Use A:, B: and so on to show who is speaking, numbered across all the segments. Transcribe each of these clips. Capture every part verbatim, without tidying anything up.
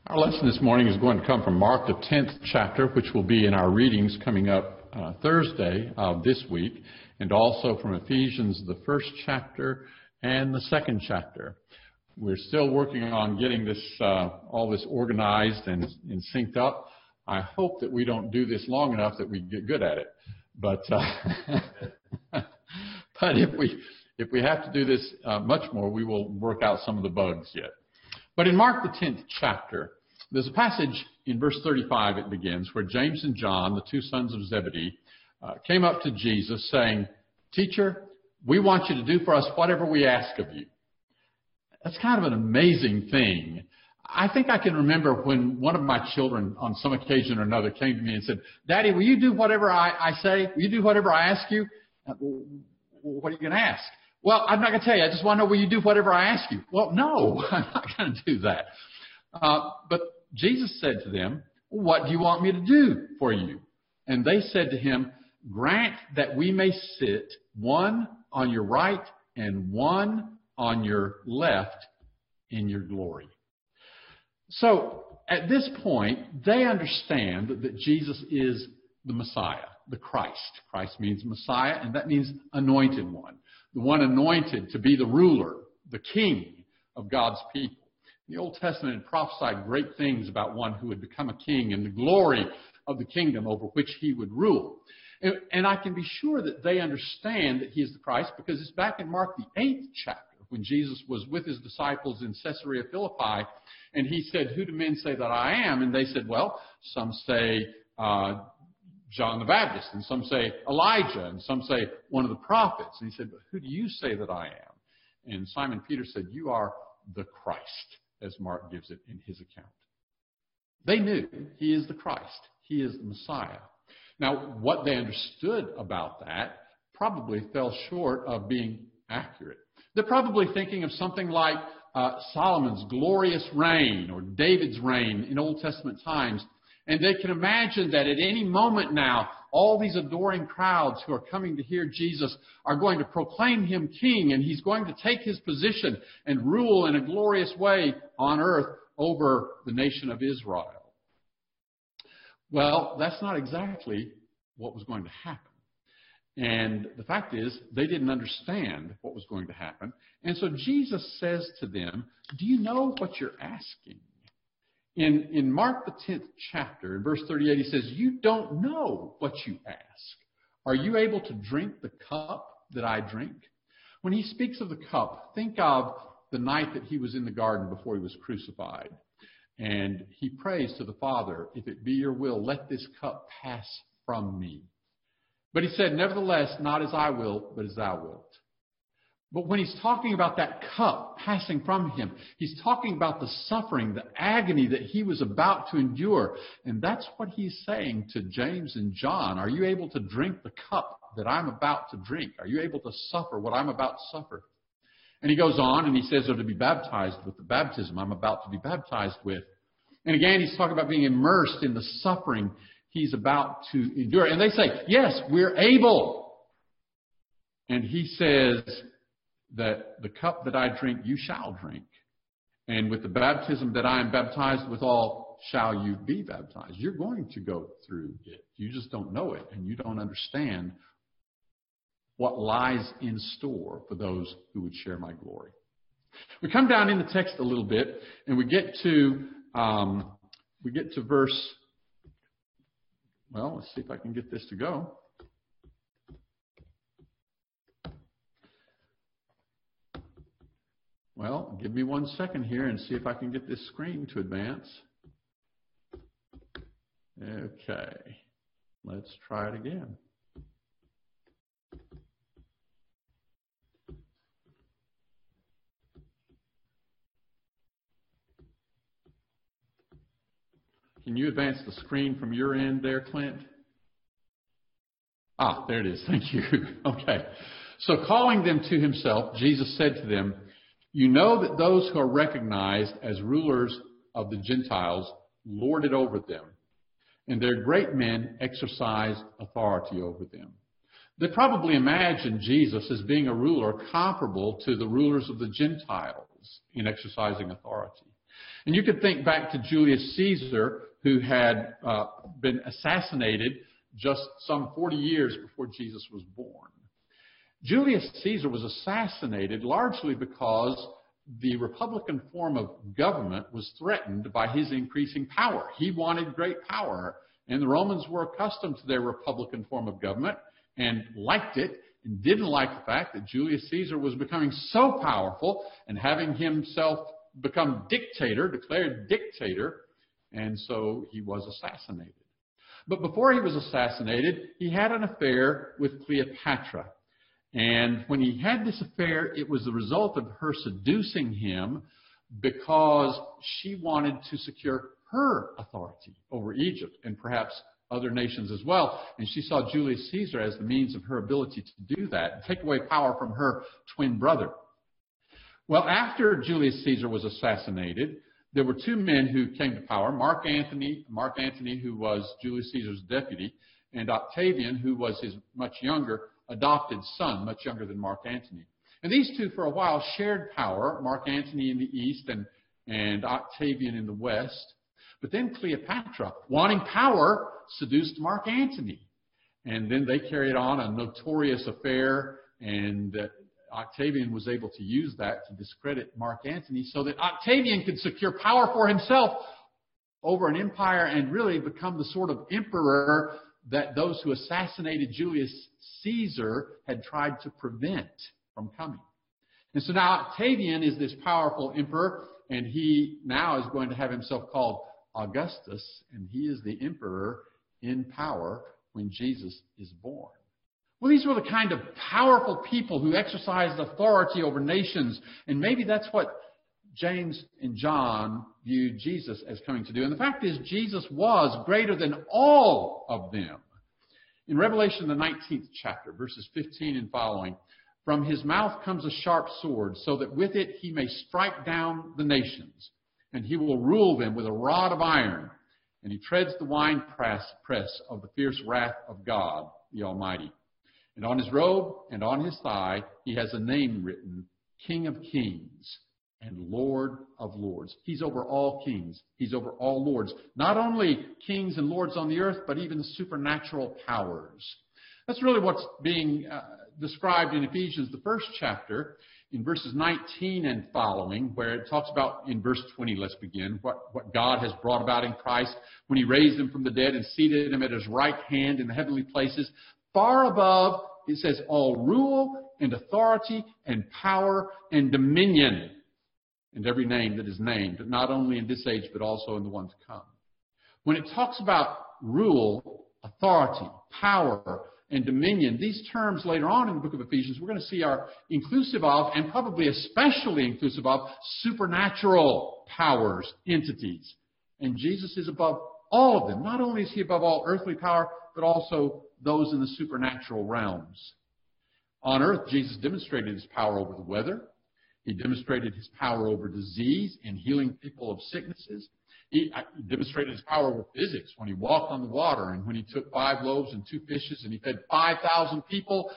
A: Our lesson this morning is going to come from Mark, the tenth chapter, which will be in our readings coming up uh, Thursday of this week, and also from Ephesians, the first chapter and the second chapter. We're still working on getting this uh, all this organized and, and synced up. I hope that we don't do this long enough that we get good at it. But uh, but if we if we have to do this uh, much more, we will work out some of the bugs yet. But in Mark, the tenth chapter, there's a passage in verse thirty-five, it begins, where James and John, the two sons of Zebedee, uh, came up to Jesus saying, "Teacher, we want you to do for us whatever we ask of you." That's kind of an amazing thing. I think I can remember when one of my children on some occasion or another came to me and said, "Daddy, will you do whatever I, I say? Will you do whatever I ask you?" Uh, what are you going to ask? "Well, I'm not going to tell you. I just want to know, will you do whatever I ask you?" Well, no, I'm not going to do that. Uh, but Jesus said to them, "What do you want me to do for you?" And they said to him, "Grant that we may sit one on your right and one on your left in your glory." So at this point, they understand that Jesus is the Messiah, the Christ. Christ means Messiah, and that means anointed one, the one anointed to be the ruler, the king of God's people. The Old Testament had prophesied great things about one who would become a king and the glory of the kingdom over which he would rule. And, and I can be sure that they understand that he is the Christ because it's back in Mark, the eighth chapter, when Jesus was with his disciples in Caesarea Philippi, and he said, "Who do men say that I am?" And they said, "Well, some say uh, John the Baptist, and some say Elijah, and some say one of the prophets." And he said, "But who do you say that I am?" And Simon Peter said, "You are the Christ," as Mark gives it in his account. They knew he is the Christ. He is the Messiah. Now, what they understood about that probably fell short of being accurate. They're probably thinking of something like uh, Solomon's glorious reign or David's reign in Old Testament times. And they can imagine that at any moment now, all these adoring crowds who are coming to hear Jesus are going to proclaim him king, and he's going to take his position and rule in a glorious way on earth over the nation of Israel. Well, that's not exactly what was going to happen. And the fact is, they didn't understand what was going to happen. And so Jesus says to them, "Do you know what you're asking?" In, in Mark, the tenth chapter, in verse thirty-eight, he says, "You don't know what you ask. Are you able to drink the cup that I drink?" When he speaks of the cup, think of the night that he was in the garden before he was crucified. And he prays to the Father, "If it be your will, let this cup pass from me." But he said, "Nevertheless, not as I will, but as thou wilt." But when he's talking about that cup passing from him, he's talking about the suffering, the agony that he was about to endure. And that's what he's saying to James and John. Are you able to drink the cup that I'm about to drink? Are you able to suffer what I'm about to suffer? And he goes on and he says, "Or to be baptized with the baptism I'm about to be baptized with." And again, he's talking about being immersed in the suffering he's about to endure. And they say, "Yes, we're able." And he says that the cup that I drink, you shall drink. And with the baptism that I am baptized withal, shall you be baptized. You're going to go through it. You just don't know it, and you don't understand what lies in store for those who would share my glory. We come down in the text a little bit, and we get to um, we get to verse. Well, let's see if I can get this to go. Well, give me one second here and see if I can get this screen to advance. Okay, let's try it again. Can you advance the screen from your end there, Clint? Ah, there it is. Thank you. Okay. So calling them to himself, Jesus said to them, "You know that those who are recognized as rulers of the Gentiles lord it over them, and their great men exercise authority over them." They probably imagined Jesus as being a ruler comparable to the rulers of the Gentiles in exercising authority. And you could think back to Julius Caesar, who had uh, been assassinated just some forty years before Jesus was born. Julius Caesar was assassinated largely because the Republican form of government was threatened by his increasing power. He wanted great power, and the Romans were accustomed to their Republican form of government and liked it, and didn't like the fact that Julius Caesar was becoming so powerful and having himself become dictator, declared dictator, and so he was assassinated. But before he was assassinated, he had an affair with Cleopatra. And when he had this affair, it was the result of her seducing him because she wanted to secure her authority over Egypt and perhaps other nations as well. And she saw Julius Caesar as the means of her ability to do that, and take away power from her twin brother. Well, after Julius Caesar was assassinated, there were two men who came to power, Mark Antony, Mark Antony, who was Julius Caesar's deputy, and Octavian, who was his much younger adopted son, much younger than Mark Antony. And these two, for a while, shared power, Mark Antony in the east and, and Octavian in the west. But then Cleopatra, wanting power, seduced Mark Antony. And then they carried on a notorious affair, and uh, Octavian was able to use that to discredit Mark Antony so that Octavian could secure power for himself over an empire and really become the sort of emperor that those who assassinated Julius Caesar had tried to prevent from coming. And so now Octavian is this powerful emperor, and he now is going to have himself called Augustus, and he is the emperor in power when Jesus is born. Well, these were the kind of powerful people who exercised authority over nations, and maybe that's what James and John viewed Jesus as coming to do. And the fact is, Jesus was greater than all of them. In Revelation, the nineteenth chapter, verses fifteen and following, from his mouth comes a sharp sword, so that with it he may strike down the nations, and he will rule them with a rod of iron, and he treads the winepress press of the fierce wrath of God, the Almighty. And on his robe and on his thigh he has a name written, King of Kings and Lord of Lords. He's over all kings. He's over all lords. Not only kings and lords on the earth, but even supernatural powers. That's really what's being uh, described in Ephesians, the first chapter, in verses nineteen and following, where it talks about, in verse twenty, let's begin, what, what God has brought about in Christ when he raised him from the dead and seated him at his right hand in the heavenly places, far above, it says, all rule and authority and power and dominion, and every name that is named, not only in this age, but also in the one to come. When it talks about rule, authority, power, and dominion, these terms later on in the book of Ephesians, we're going to see are inclusive of, and probably especially inclusive of, supernatural powers, entities. And Jesus is above all of them. Not only is he above all earthly power, but also those in the supernatural realms. On earth, Jesus demonstrated his power over the weather. He demonstrated his power over disease and healing people of sicknesses. He demonstrated his power over physics when he walked on the water and when he took five loaves and two fishes and he fed five thousand people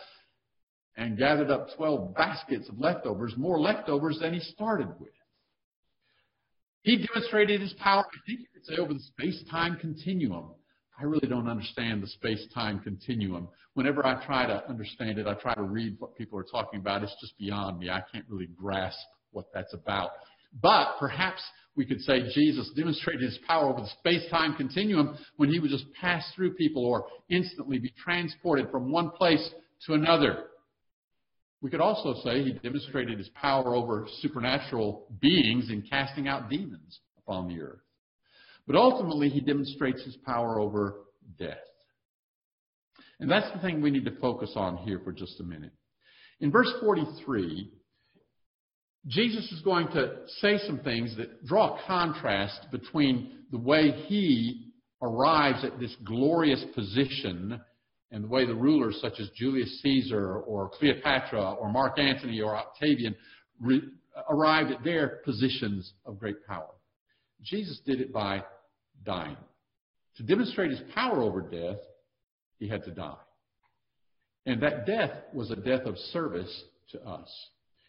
A: and gathered up twelve baskets of leftovers, more leftovers than he started with. He demonstrated his power, I think you could say, over the space-time continuum. I really don't understand the space-time continuum. Whenever I try to understand it, I try to read what people are talking about. It's just beyond me. I can't really grasp what that's about. But perhaps we could say Jesus demonstrated his power over the space-time continuum when he would just pass through people or instantly be transported from one place to another. We could also say he demonstrated his power over supernatural beings in casting out demons upon the earth. But ultimately, he demonstrates his power over death. And that's the thing we need to focus on here for just a minute. In verse forty-three, Jesus is going to say some things that draw a contrast between the way he arrives at this glorious position and the way the rulers such as Julius Caesar or Cleopatra or Mark Antony or Octavian re- arrived at their positions of great power. Jesus did it by dying. To demonstrate his power over death, he had to die. And that death was a death of service to us.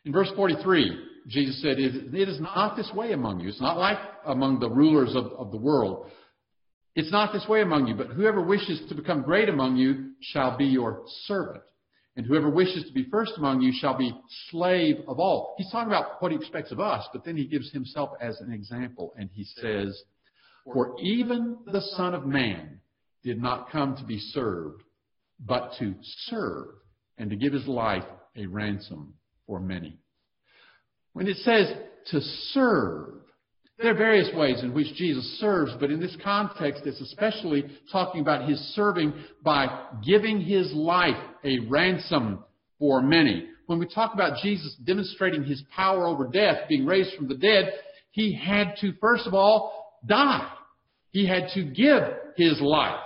A: In verse forty-three, Jesus said, it is not this way among you. It's not like among the rulers of, of the world. It's not this way among you, but whoever wishes to become great among you shall be your servant. And whoever wishes to be first among you shall be slave of all. He's talking about what he expects of us, but then he gives himself as an example. And he says, for even the Son of Man did not come to be served, but to serve and to give his life a ransom for many. When it says to serve, there are various ways in which Jesus serves, but in this context, it's especially talking about his serving by giving his life a ransom for many. When we talk about Jesus demonstrating his power over death, being raised from the dead, he had to, first of all, die. He had to give his life.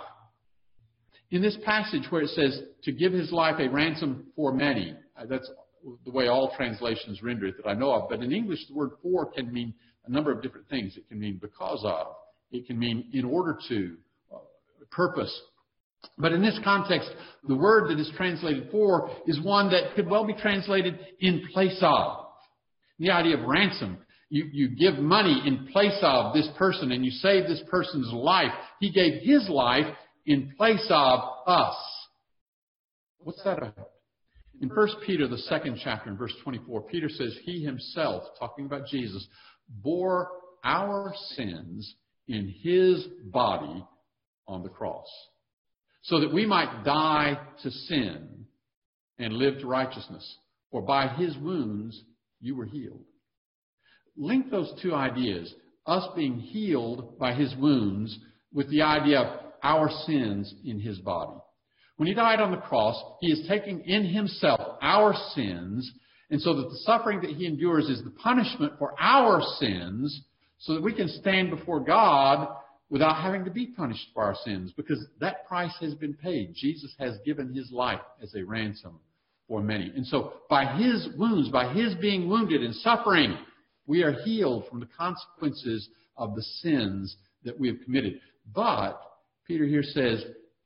A: In this passage where it says to give his life a ransom for many, that's the way all translations render it that I know of, but in English the word for can mean a number of different things. It can mean because of. It can mean in order to, uh, purpose. But in this context, the word that is translated for is one that could well be translated in place of. The idea of ransom. You, you give money in place of this person and you save this person's life. He gave his life in place of us. What's that about? In First Peter, the second chapter, in verse twenty-four, Peter says he himself, talking about Jesus, bore our sins in his body on the cross, so that we might die to sin and live to righteousness. For by his wounds you were healed. Link those two ideas, us being healed by his wounds, with the idea of our sins in his body. When he died on the cross, he is taking in himself our sins, and so that the suffering that he endures is the punishment for our sins, so that we can stand before God without having to be punished for our sins, because that price has been paid. Jesus has given his life as a ransom for many. And so by his wounds, by his being wounded and suffering, we are healed from the consequences of the sins that we have committed. But Peter here says,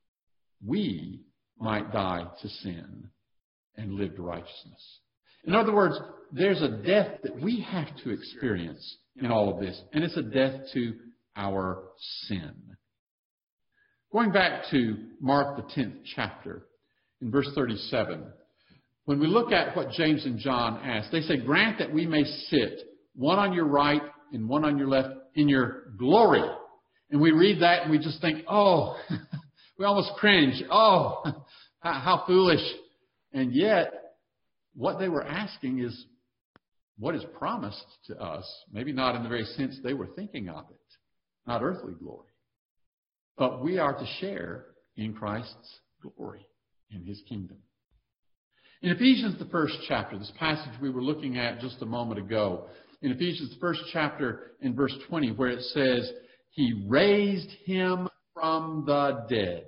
A: we might die to sin and live to righteousness. In other words, there's a death that we have to experience in all of this, and it's a death to our sin. Going back to Mark, the tenth chapter, in verse thirty-seven, when we look at what James and John ask, they say, grant that we may sit, one on your right and one on your left, in your glory. And we read that and we just think, oh, we almost cringe. Oh, how foolish. And yet, what they were asking is what is promised to us, maybe not in the very sense they were thinking of it, not earthly glory. But we are to share in Christ's glory, in his kingdom. In Ephesians, the first chapter, this passage we were looking at just a moment ago, in Ephesians, the first chapter, in verse twenty, where it says, he raised him from the dead.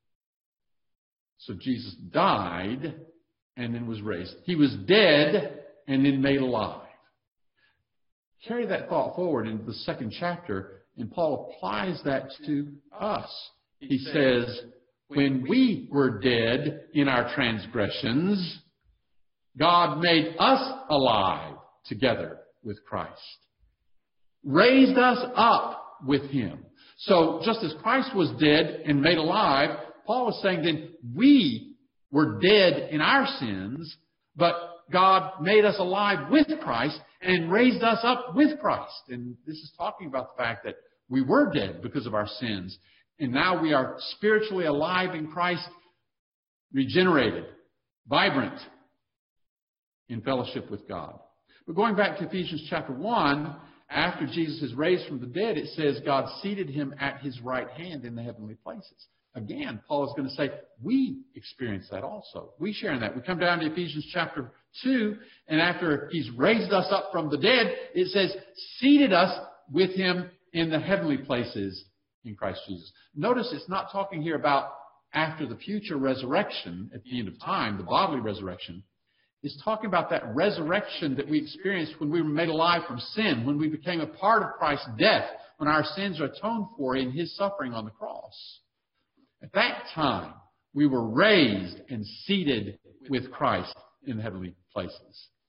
A: So Jesus died and then was raised. He was dead and then made alive. Carry that thought forward into the second chapter, and Paul applies that to us. He says, when we were dead in our transgressions, God made us alive together with Christ. Raised us up with him. So just as Christ was dead and made alive, Paul was saying then we were dead in our sins, but God made us alive with Christ and raised us up with Christ. And this is talking about the fact that we were dead because of our sins, and now we are spiritually alive in Christ, regenerated, vibrant, in fellowship with God. But going back to Ephesians chapter one, after Jesus is raised from the dead, it says God seated him at his right hand in the heavenly places. Again, Paul is going to say, we experience that also. We share in that. We come down to Ephesians chapter two, and after he's raised us up from the dead, it says, seated us with him in the heavenly places in Christ Jesus. Notice it's not talking here about after the future resurrection at the end of time, the bodily resurrection. It's talking about that resurrection that we experienced when we were made alive from sin, when we became a part of Christ's death, when our sins are atoned for in his suffering on the cross. At that time, we were raised and seated with Christ in the heavenly places.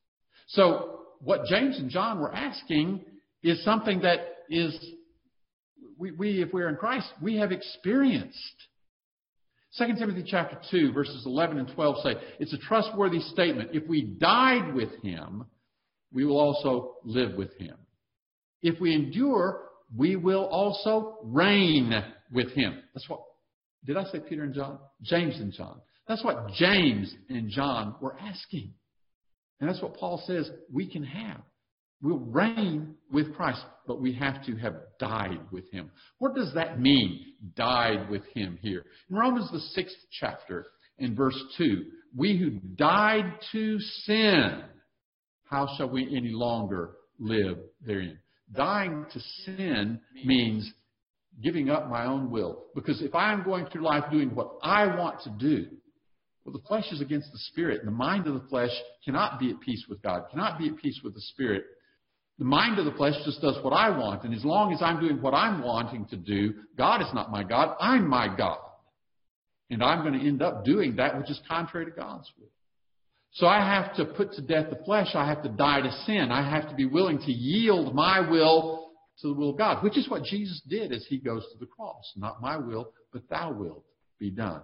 A: So what James and John were asking is something that is, we, we if we're in Christ, we have experienced. Second Timothy chapter two, verses eleven and twelve say, it's a trustworthy statement. If we died with him, we will also live with him. If we endure, we will also reign with him. That's what, did I say Peter and John? James and John. That's what James and John were asking. And that's what Paul says we can have. We'll reign with Christ, but we have to have died with him. What does that mean, died with him here? In Romans the sixth chapter, in verse two, we who died to sin, how shall we any longer live therein? Dying to sin means giving up my own will. Because if I am going through life doing what I want to do, well, the flesh is against the Spirit. And the mind of the flesh cannot be at peace with God, cannot be at peace with the Spirit. The mind of the flesh just does what I want. And as long as I'm doing what I'm wanting to do, God is not my God. I'm my God. And I'm going to end up doing that which is contrary to God's will. So I have to put to death the flesh. I have to die to sin. I have to be willing to yield my will to the will of God, which is what Jesus did as he goes to the cross. Not my will, but thy will be done.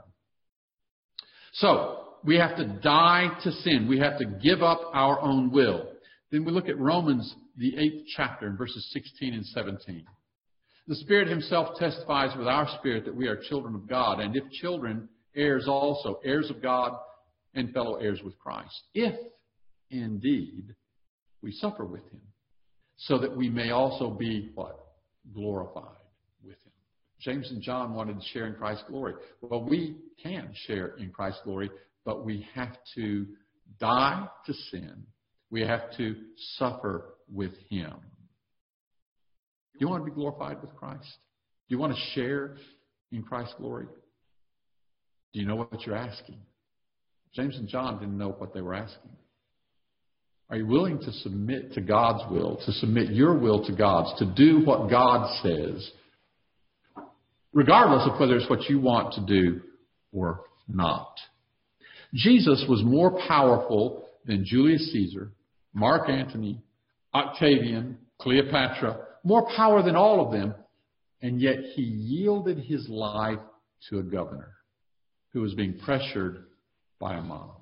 A: So we have to die to sin. We have to give up our own will. Then we look at Romans, the eighth chapter, in verses sixteen and seventeen. The Spirit himself testifies with our spirit that we are children of God, and if children, heirs also, heirs of God and fellow heirs with Christ, if indeed we suffer with him, so that we may also be, what? Glorified with him. James and John wanted to share in Christ's glory. Well, we can share in Christ's glory, but we have to die to sin. We have to suffer with him. Do you want to be glorified with Christ? Do you want to share in Christ's glory? Do you know what you're asking? James and John didn't know what they were asking. Are you willing to submit to God's will, to submit your will to God's, to do what God says, regardless of whether it's what you want to do or not? Jesus was more powerful than Julius Caesar, Mark Antony, Octavian, Cleopatra, more power than all of them, and yet he yielded his life to a governor who was being pressured by a mob.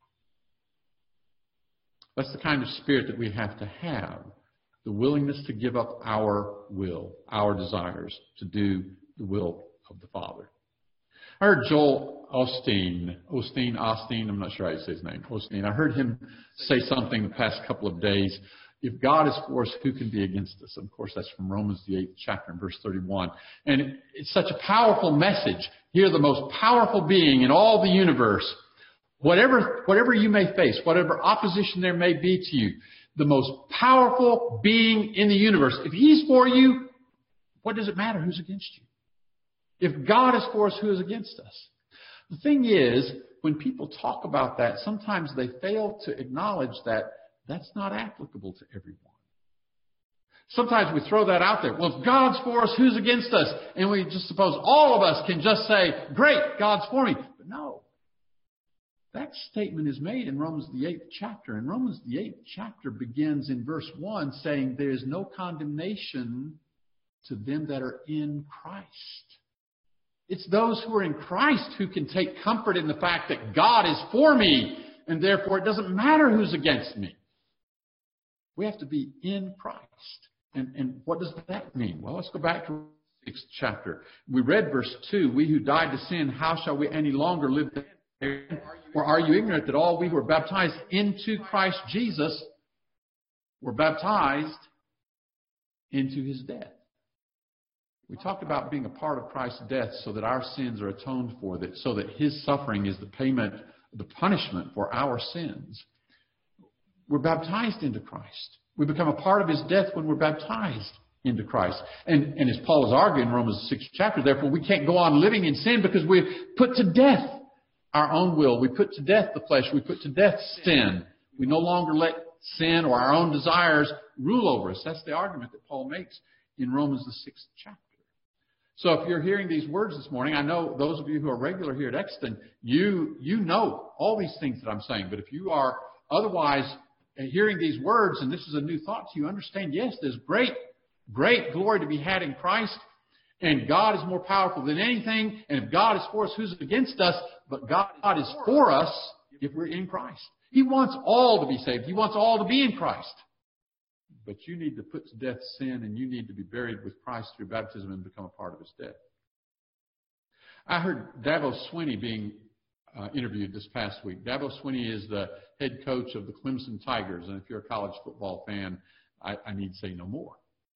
A: That's the kind of spirit that we have to have, the willingness to give up our will, our desires, to do the will of the Father. I heard Joel Osteen, Osteen, Osteen, I'm not sure how you say his name, Osteen. I heard him say something the past couple of days. If God is for us, who can be against us? And of course, that's from Romans, the eighth chapter, and verse thirty-one. And it, it's such a powerful message. Here, the most powerful being in all the universe. Whatever, whatever you may face, whatever opposition there may be to you, the most powerful being in the universe, if he's for you, what does it matter who's against you? If God is for us, who is against us? The thing is, when people talk about that, sometimes they fail to acknowledge that that's not applicable to everyone. Sometimes we throw that out there. Well, if God's for us, who's against us? And we just suppose all of us can just say, great, God's for me. But no. That statement is made in Romans the eighth chapter. And Romans the eighth chapter begins in verse one saying there is no condemnation to them that are in Christ. It's those who are in Christ who can take comfort in the fact that God is for me, and therefore it doesn't matter who's against me. We have to be in Christ. And, and what does that mean? Well, let's go back to the sixth chapter. We read verse two, we who died to sin, how shall we any longer live therein? Or are you ignorant that all we who are baptized into Christ Jesus were baptized into his death? We talked about being a part of Christ's death so that our sins are atoned for, that so that his suffering is the payment, the punishment for our sins. We're baptized into Christ. We become a part of his death when we're baptized into Christ. And, and as Paul is arguing in Romans the sixth chapter, therefore we can't go on living in sin because we've put to death our own will. We put to death the flesh. We put to death sin. We no longer let sin or our own desires rule over us. That's the argument that Paul makes in Romans the sixth chapter. So if you're hearing these words this morning, I know those of you who are regular here at Exton, you, you know all these things that I'm saying. But if you are otherwise hearing these words, and this is a new thought to you, understand, yes, there's great, great glory to be had in Christ, and God is more powerful than anything, and if God is for us, who's against us? But God is for us if we're in Christ. He wants all to be saved. He wants all to be in Christ. But you need to put to death sin, and you need to be buried with Christ through baptism and become a part of His death. I heard Dabo Swinney being uh, interviewed this past week. Dabo Swinney is the head coach of the Clemson Tigers, and if you're a college football fan, I, I need say no more.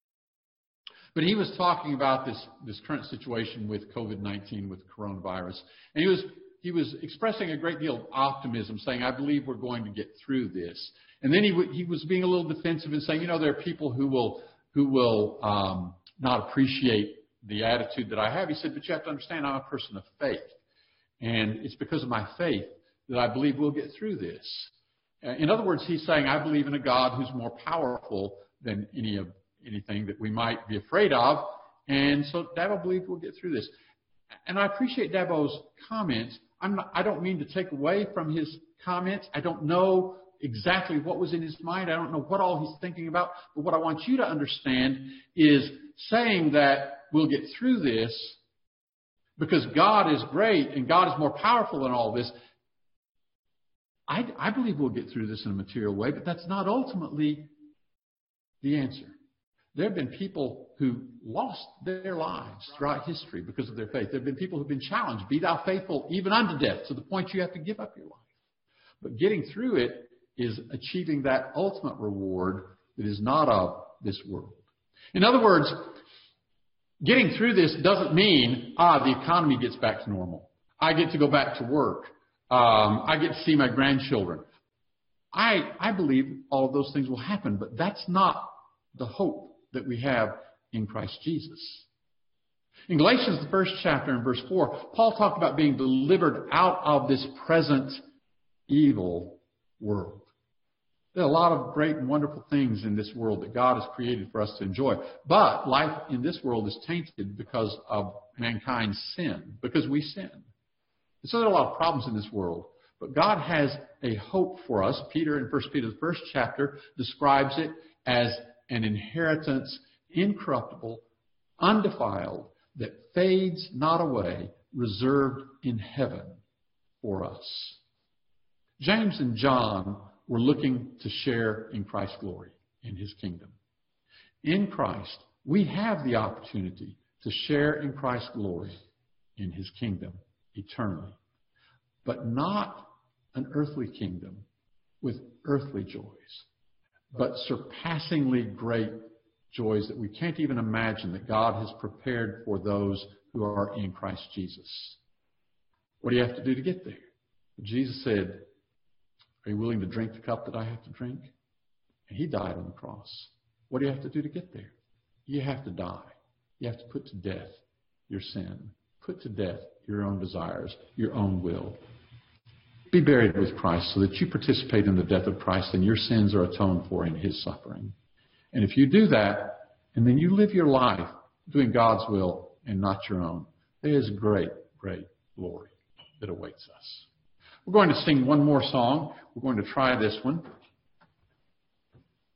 A: But he was talking about this, this current situation with COVID nineteen, with coronavirus, and he was he was expressing a great deal of optimism, saying, I believe we're going to get through this. And then he w- he was being a little defensive and saying, you know, there are people who will who will um, not appreciate the attitude that I have. He said, but you have to understand, I'm a person of faith, and it's because of my faith that I believe we'll get through this. Uh, in other words, he's saying, I believe in a God who's more powerful than any of anything that we might be afraid of, and so Dabo believes we'll get through this. And I appreciate Dabo's comments. I'm not, I don't mean to take away from his comments. I don't know exactly what was in his mind. I don't know what all he's thinking about. But what I want you to understand is saying that we'll get through this because God is great and God is more powerful than all this. I, I believe we'll get through this in a material way, but that's not ultimately the answer. There have been people who lost their lives throughout history because of their faith. There have been people who have been challenged, be thou faithful even unto death, to the point you have to give up your life. But getting through it is achieving that ultimate reward that is not of this world. In other words, getting through this doesn't mean, ah, the economy gets back to normal. I get to go back to work. Um, I get to see my grandchildren. I, I believe all of those things will happen, but that's not the hope that we have in Christ Jesus. In Galatians, the first chapter, in verse four, Paul talked about being delivered out of this present evil world. There are a lot of great and wonderful things in this world that God has created for us to enjoy. But life in this world is tainted because of mankind's sin, because we sin. And so there are a lot of problems in this world. But God has a hope for us. Peter, in First Peter, the first chapter, describes it as an inheritance incorruptible, undefiled, that fades not away, reserved in heaven for us. James and John were looking to share in Christ's glory, in His kingdom. In Christ, we have the opportunity to share in Christ's glory in His kingdom eternally, but not an earthly kingdom with earthly joys, but surpassingly great joys that we can't even imagine that God has prepared for those who are in Christ Jesus. What do you have to do to get there? Jesus said, are you willing to drink the cup that I have to drink? And He died on the cross. What do you have to do to get there? You have to die. You have to put to death your sin. Put to death your own desires, your own will. Be buried with Christ so that you participate in the death of Christ and your sins are atoned for in His suffering. And if you do that, and then you live your life doing God's will and not your own, there is great, great glory that awaits us. We're going to sing one more song. We're going to try this one.